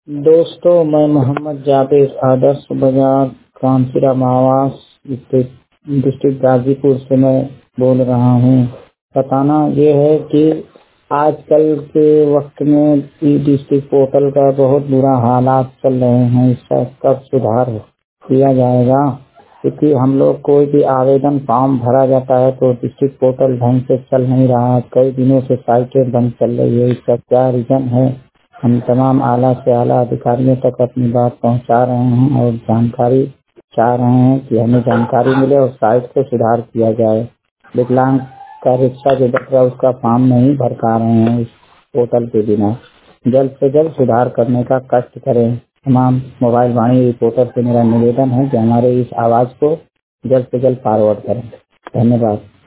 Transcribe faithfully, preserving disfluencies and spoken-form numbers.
दोस्तों, मैं मोहम्मद जाबिर आदर्श बाजार कामसीराम आवास डिस्ट्रिक्ट गाजीपुर से मैं बोल रहा हूँ। बताना ये है कि आजकल के वक्त में ई डिस्ट्रिक्ट पोर्टल का बहुत बुरा हालात चल रहे हैं। इसका कब सुधार किया जाएगा? क्योंकि हम लोग कोई भी आवेदन फॉर्म भरा जाता है तो डिस्ट्रिक्ट पोर्टल ढंग से चल नहीं रहा है। कई दिनों से साइटें बंद चल रही है। इसका क्या रीजन है? हम तमाम आला से आला अधिकारियों तक अपनी बात पहुंचा रहे हैं और जानकारी चाह रहे हैं कि हमें जानकारी मिले और साइट को सुधार किया जाए। विकलांग का रिक्शा जो बच रहा है उसका फॉर्म नहीं भर पा रहे हैं इस पोर्टल के बिना। जल्द से जल्द सुधार करने का कष्ट करें। तमाम मोबाइल वाणी रिपोर्टर से मेरा निवेदन है कि हमारे इस आवाज को जल्द से जल्द फॉरवर्ड करें। धन्यवाद।